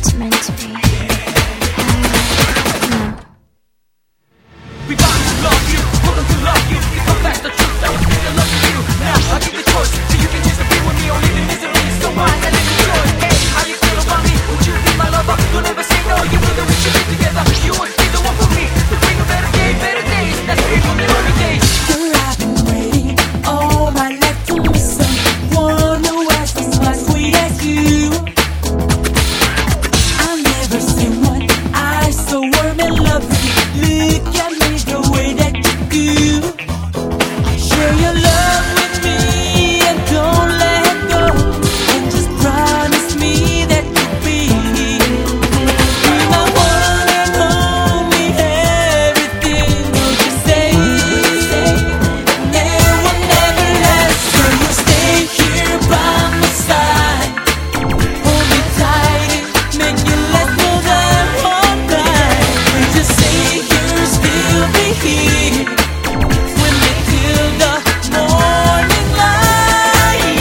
it's meant to be. We got to love you, we're going to love you. Because that's the truth, I was thinking love you. Now I give the choice, so you can choose to be with me or live in misery. So why not live in joy? Hey, how you feel about me? Would you be my lover? Don't ever say no, you know that we should be together. You would be the one for me to bring a better day, better days. That's free from the lonely days. Girl, I've been waiting all my life to meet someone who has as much sweet as you. I've never seen one eyes so warm and lovely. Look at me the way that you do. Share your love with me and don't let go. And just promise me that you'll be my one and only everything. Don't you say it will never last. So you stay here by my side. Hold me tight and make you let go that one night. And just say you'll still be here with me till the morning light.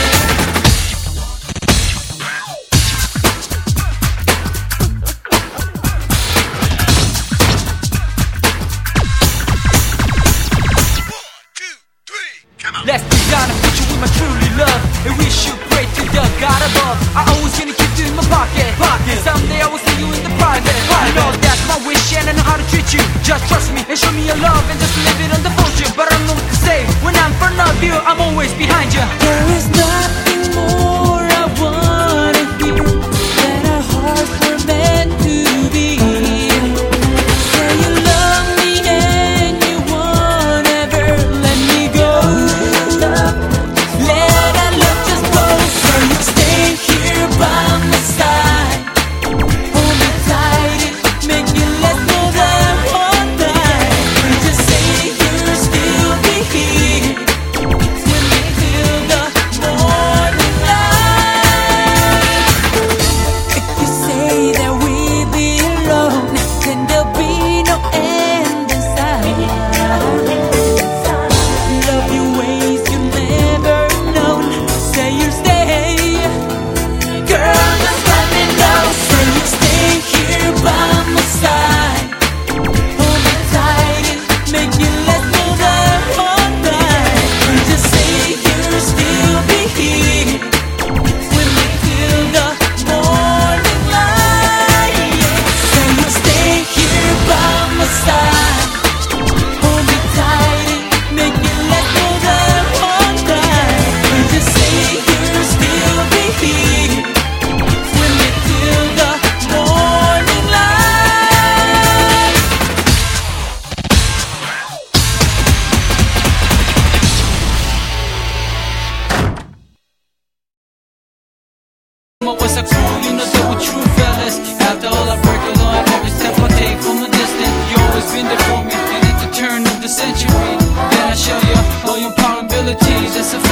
Let's design a future with my truly love, and we should pray to the God above. I always gonna keep you in my pocket. Someday I will see you in the private. You know that's my wish and I know how to treat you. Just trust me and show me your love and just live it on the fortune. But I don't know what to say. When I'm in front of you, I'm always behind you. There is nothing more I wanna hear than our hearts were meant to be. Say you love me and you won't ever let me go. Let our love just grow. So you stay here by my side. Hold me tight and make you let go that one night. And just say you'll still be here with me till the morning light. If you say that we'll be alone, then there'll be no end inside. Love you ways you never known. Say you'll stay, girl, just let me know. Say you'll stay here by my side. Hold me tight and make you let go that one night. And just say you'll still be here with me till the morning light. Say you'll stay here by my side. Hold me tight and make you let go that one night. And just say you'll still be here with me till the morning light. What was so cool, you know that we're true fellas. After all I break along, every step I take from a distance. You always been there for me, and at the turn of the century, then I show you all your power abilities. That's a